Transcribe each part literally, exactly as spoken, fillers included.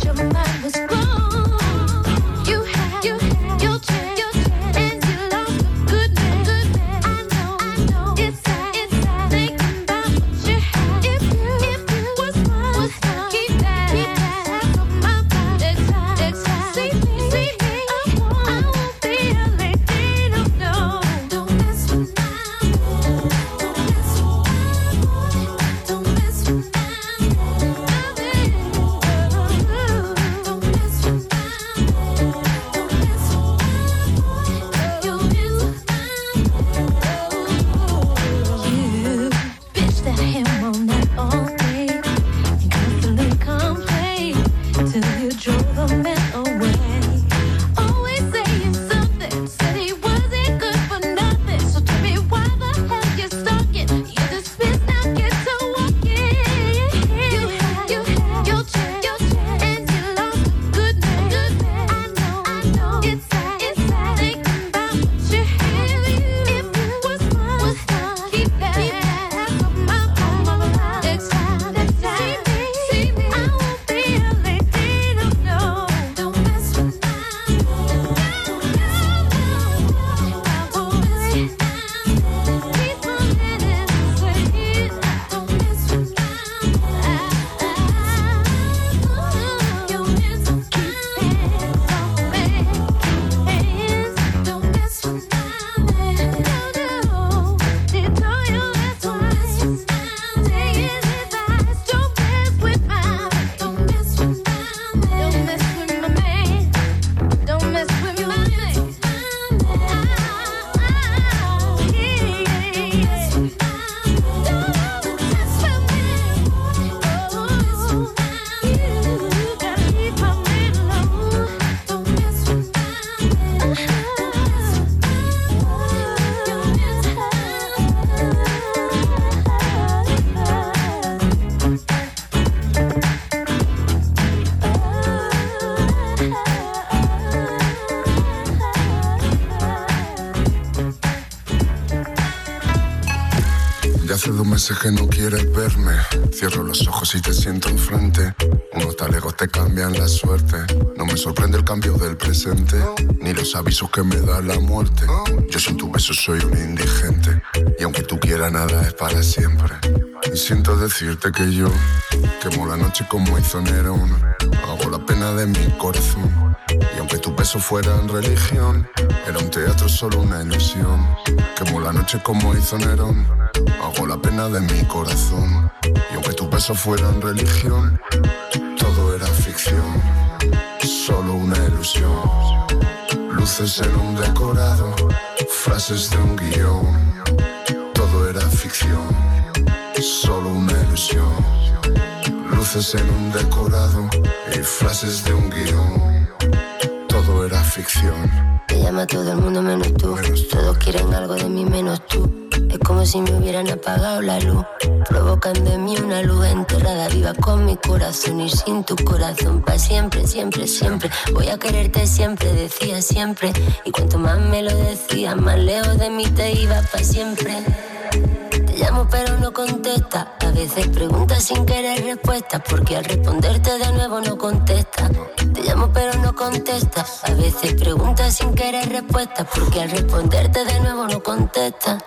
Hace dos meses que no quieres verme. Cierro los ojos y te siento enfrente. Unos talegos te cambian la suerte. No me sorprende el cambio del presente, ni los avisos que me da la muerte. Yo sin tu beso soy un indigente, y aunque tú quieras nada es para siempre. Y siento decirte que yo quemo la noche como hizo Nerón. Hago la pena de mi corazón. Y aunque tu beso fuera en religión, era un teatro, solo una ilusión. Quemo la noche como hizo Nerón. Hago la pena de mi corazón. Y aunque tu beso fuera en religión, todo era ficción, solo una ilusión. Luces en un decorado, frases de un guión. Todo era ficción, solo una ilusión. Luces en un decorado y frases de un guión. Todo era ficción. Te llama todo el mundo menos tú. menos tú. Todos quieren algo de mí menos tú. Es como si me hubieran apagado la luz, provocando en mí una luz enterrada viva con mi corazón y sin tu corazón. Pa' siempre, siempre, siempre. Voy a quererte siempre, decía siempre. Y cuanto más me lo decía, más lejos de mí te iba pa' siempre. Te llamo pero no contesta. A veces preguntas sin querer respuesta, porque al responderte de nuevo no contesta. Te llamo pero no contesta. A veces preguntas sin querer respuesta, porque al responderte de nuevo no contesta.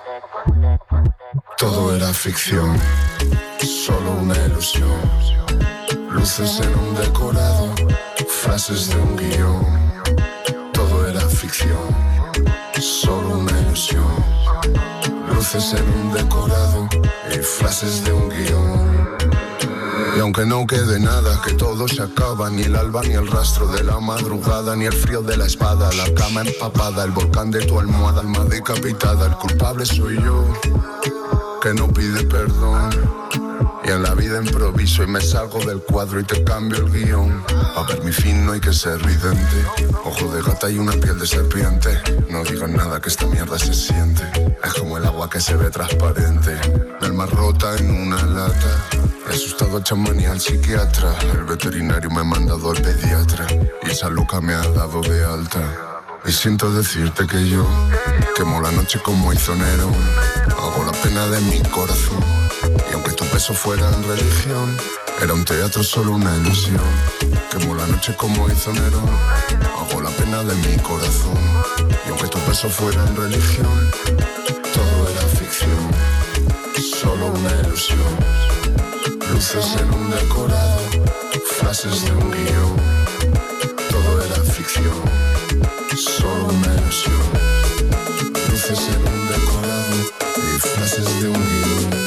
Todo era ficción, solo una ilusión. Luces en un decorado, frases de un guión. Todo era ficción, solo una ilusión. Luces en un decorado y frases de un guión. Y aunque no quede nada, que todo se acaba, ni el alba, ni el rastro de la madrugada, ni el frío de la espada, la cama empapada, el volcán de tu almohada, alma decapitada. El culpable soy yo, que no pide perdón. Y en la vida improviso y me salgo del cuadro y te cambio el guión. Pa' ver mi fin no hay que ser vidente. Ojo de gata y una piel de serpiente. No digas nada que esta mierda se siente. Es como el agua que se ve transparente. Mi alma rota en una lata. He asustado a chamán y al psiquiatra. El veterinario me ha mandado al pediatra. Y esa loca me ha dado de alta. Y siento decirte que yo quemo la noche como hizo Nerón. Hago la pena de mi corazón. Y aunque tu beso fuera en religión, Era un teatro, solo una ilusión. Quemó la noche como hizo Nerón. Hago la pena de mi corazón. Y aunque tu beso fuera en religión, todo era ficción, solo una ilusión. Luces en un decorado, frases de un guión. Todo era ficción, solo una ilusión. Luces en un decorado y frases de un guión.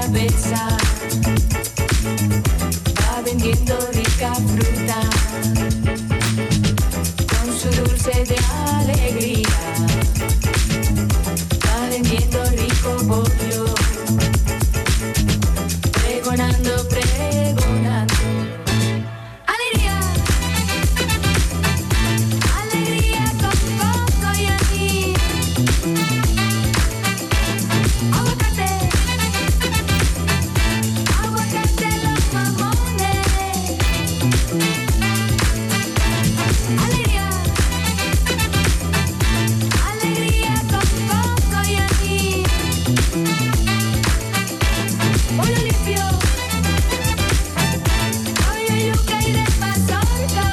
cabeza. Va vendiendo rica fruta con su dulce de alegría. Va vendiendo rico pollo, pregonando, pregonando. Alegría, alegría con coco y anís. Aguacate, aguacate los mamones. Alegría, alegría con coco y anís. Pollo limpio, pollo yuca y de mazorca.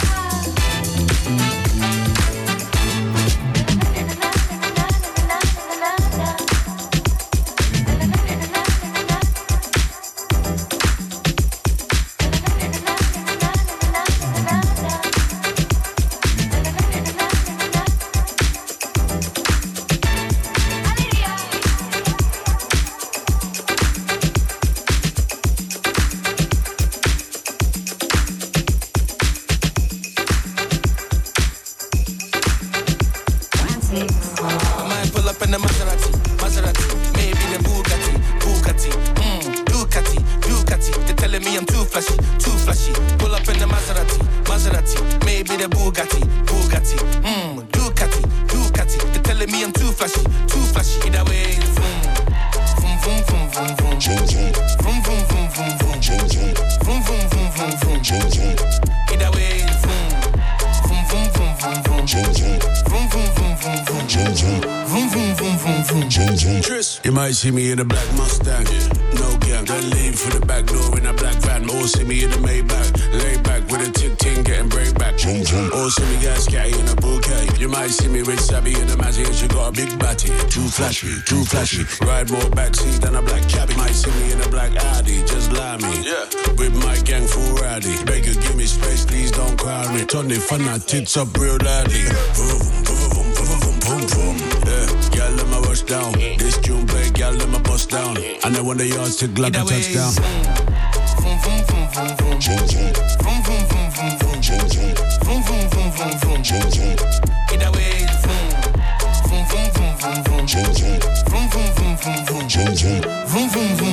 I might pull up in the Maserati, Maserati, maybe the Bugatti, Bugatti, mmm, Ducati, Ducati. They're telling me I'm too flashy, too flashy. Pull up in the Maserati, Maserati, maybe the Bugatti, Bugatti, mmm, Ducati, Ducati. They're telling me I'm too flashy, too flashy. Either way, vroom, vroom, vroom, vroom, vroom, vroom, vroom, vroom, vroom, vroom, vroom, vroom, vroom, vroom, vroom, vroom, vroom. Either way, vroom, vroom, vroom, vroom, vroom, vroom, vroom, vroom, vroom, vroom, vroom, vroom, vroom, vroom. You might see me in a black Mustang, no gang. Then leave for the back door in a black van. Or see me in a Maybach, lay back with a tick ting, getting break back. Or see me get scatty in a bouquet. You might see me with Sabby in a Mazzy and she got a big batty. Too flashy, too flashy. Ride more backseat than a black cabbie. Might see me in a black Audi, just lie me. Yeah. With my gang full rowdy. Beg you, give me space, please don't crowd me. Turn the fun, I tits up real loudly. Boom, boom, boom, boom, boom, boom, boom. Yeah, girl, let my rush down. This June play, girl, let my bust down. And then when the yards to glad I touch down. Vroom, vroom, vroom, vroom, vroom. Vroom, vroom, vroom, vroom, vroom. Vroom, vroom, vroom, vroom, vroom. Either way, vroom, vroom, vroom, vroom, vroom, vroom. Vroom, vroom, vroom, vroom, vroom. Vroom, vroom, vroom,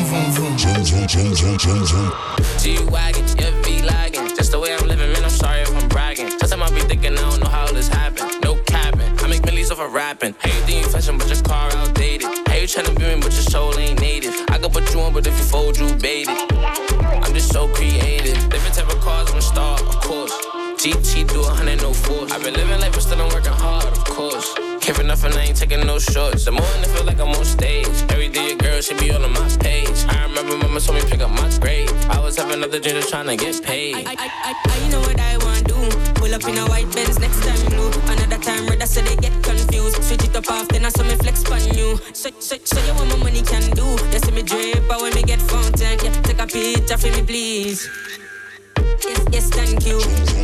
vroom, vroom. G-Wagon, yeah, V-Lagging. Just the way I'm living, man, I'm sorry if I'm bragging. Sometimes I be thinking I don't know how this happened. No capping, I make millions off of rapping. Hey, you think you fashion, but your car outdated. Hey, you tryna be me, but your soul ain't native. I could put you on, but if you fold, you bait it. I'm just so creative. Different type of cars, I'm a star, of course. G T do a hundred, no force. I've been living life, but still I'm working hard, of course. Care for nothing, I ain't taking no shorts. The morning I feel like I'm on stage. Every day your girl should be all on my page. I remember mama told me pick up my grade. I was having other dreams of trying to get paid. I, I, I, I know what I want to do. Pull up in a white Benz, next time blue. Another time red, so they get confused. Switch it up often, I saw me flex on you. So, so, so you what my money can do. You see me drip, but when me get fountain, yeah, take a picture for me, please. Yes, yes, thank you.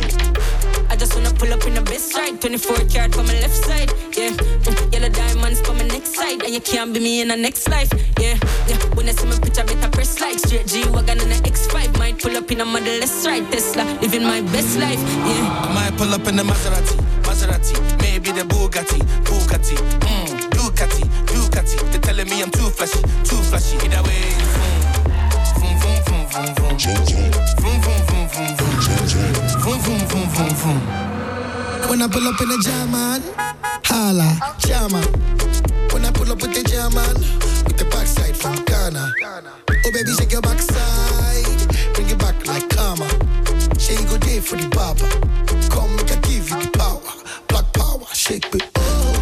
I just wanna pull up in the best ride. twenty-four karat for my left side, yeah. Mm, yellow diamonds for my next side. And you can't be me in the next life, yeah, yeah. When I see my picture, better press like. Straight G-Wagon and the X five. Might pull up in a Model S ride. Tesla, living my best life, yeah. I might pull up in the Maserati, Maserati. Maybe the Bugatti, Bugatti, mmm, Ducati, Ducati. They're telling me I'm too flashy, too flashy. Either way, vroom, vroom, vroom, vroom, vroom, vroom. Vroom, vroom, vroom, vroom, vroom. Vroom, vroom, vroom, vroom, vroom. When I pull up in the German, holla, German. When I pull up with the German, with the backside from Ghana. Oh baby, shake your backside, bring it back like karma. Shake go day for the barber. Come make I give you the power, black power, shake it. Oh,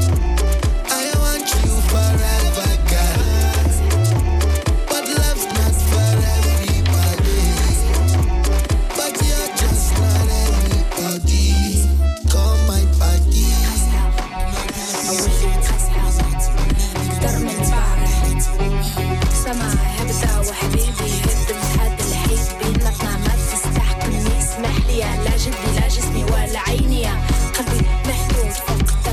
I want you forever, girl. But love's not for everybody. But you're just not everybody. Come my body. درمي البحر سماعي هبدأ وحبيبي هدم هذا الحيط بيناتنا ما تستحكمني اسمح لي لا جدي لا جسمي ولا عيني قلبي محدود فقط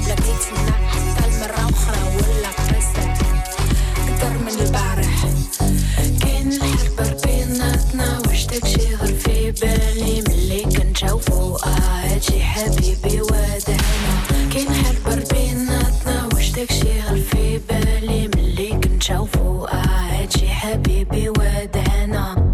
وجدك شاغل في بالي ملي كنشوفو قاعد شي حبيبي ودعنا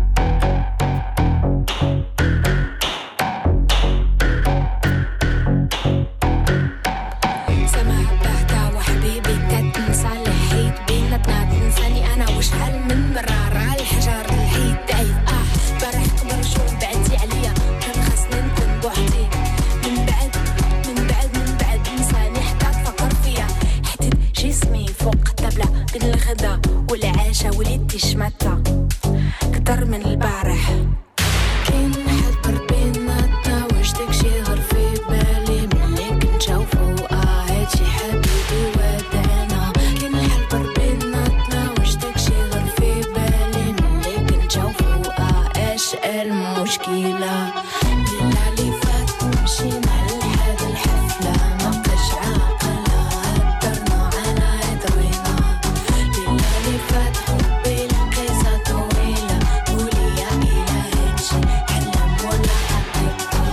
شحال من مرة راه الحجر الحيد دايف اه برح قبل شو بعدتي عليا كان خاصني نكون بوحدي من بعد من بعد من بعد نساني حتى تفكر فيا حدد جسمي فوق الطبلة بين الغدا والعشاء وليدي شمتة كتر من البارح كاين حبر بيناتنا وجدك شي غير في بالي ملي كنشوفو اه هادشي حبيبي ودعنا كاين حبر بيناتنا وجدك شي غير في بالي ملي كنشوفو اه ايش المشكلة الليلة اللي فات مشينا لهاد الحفلة ما بقاش عاقلة هدرنا على هدرينا الليلة اللي فات حبي القصة طويلة قولي يا إله هادشي حلم ولا حقيقة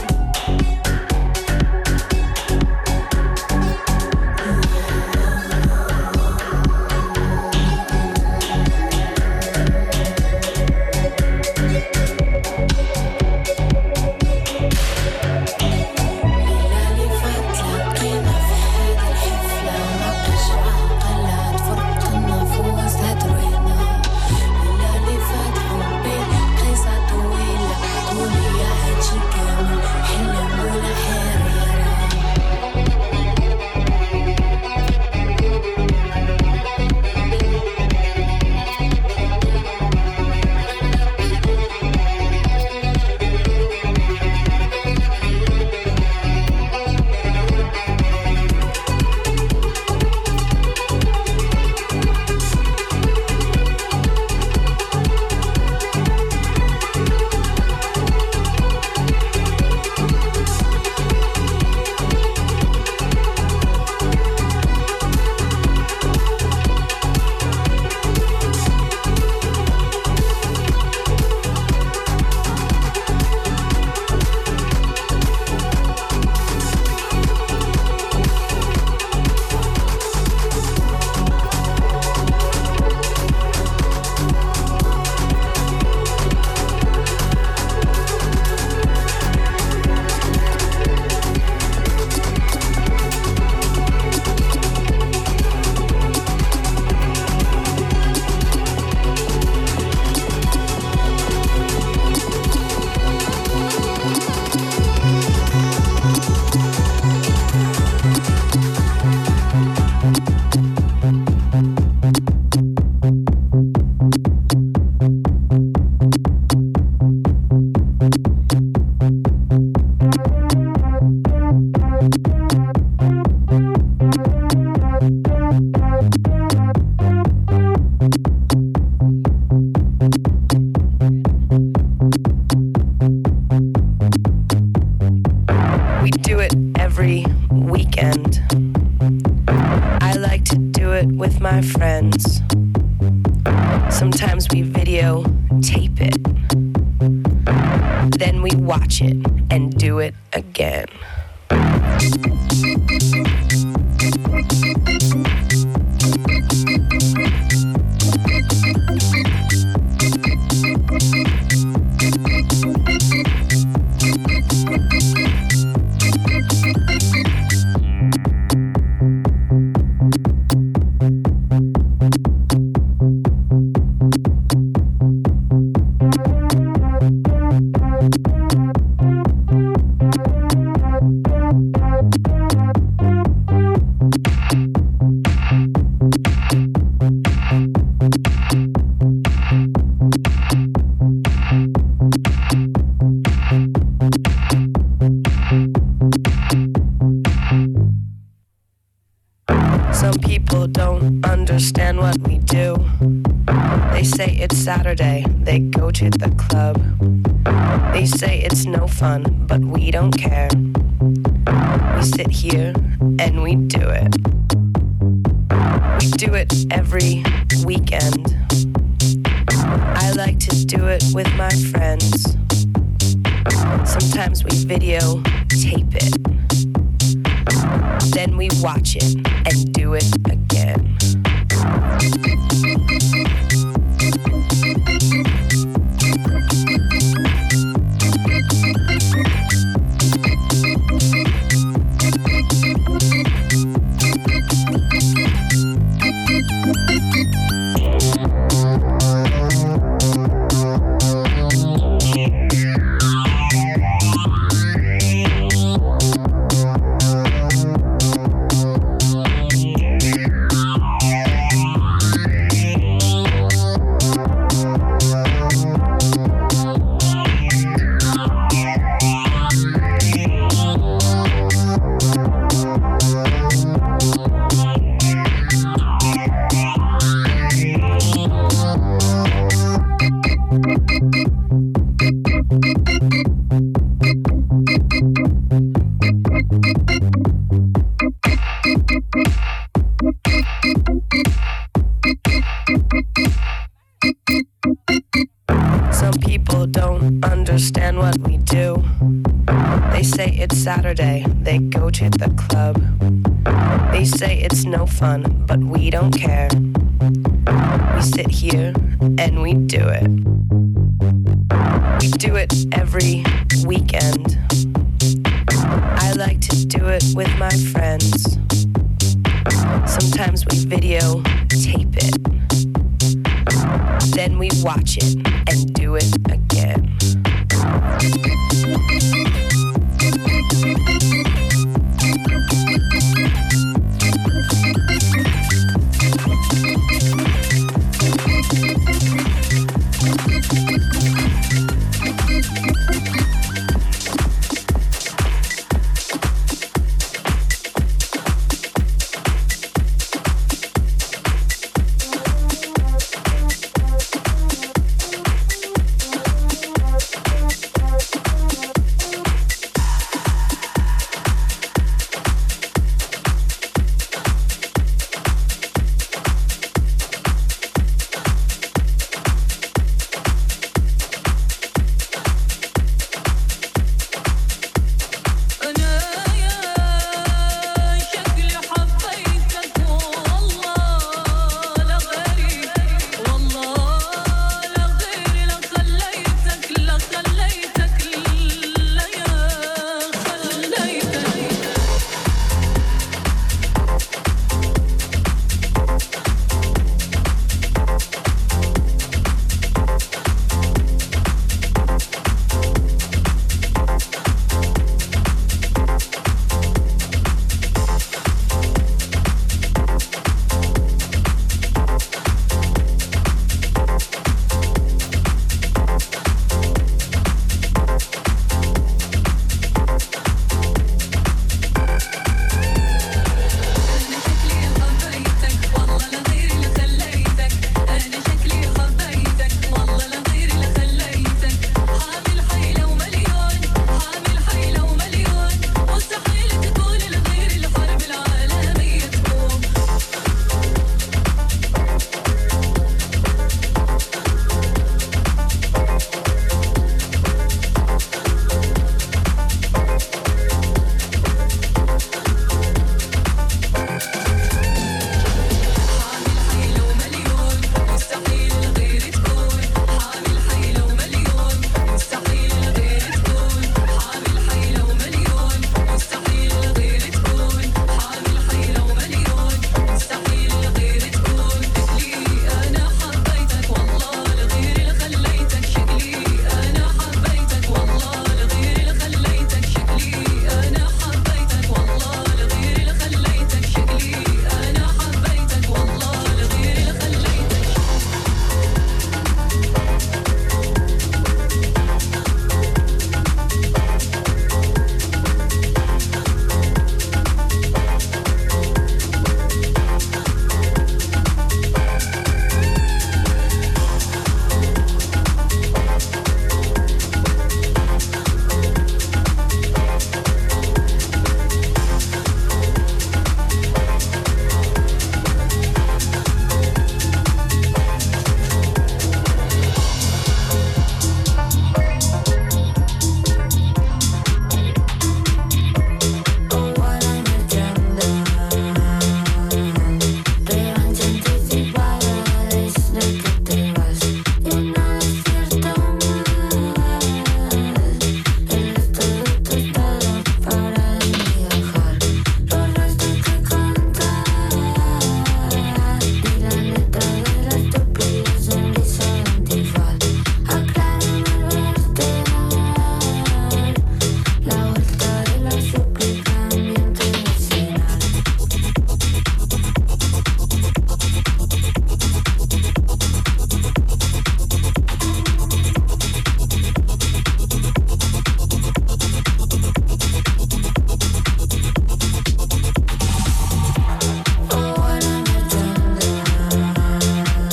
Sometimes we videotape it, then we watch it and do it again. Understand what we do. They say it's Saturday, they go to the club. They say it's no fun, but we don't care. We sit here and we do it. We do it every weekend. I like to do it with my friends. Sometimes we videotape it, Then we watch it and do it again. Saturday, they go to the club. They say it's no fun, but we don't care. We sit here and we do it. We do it every weekend. I like to do it with my friends. Sometimes we videotape it. Then we watch it and do it again.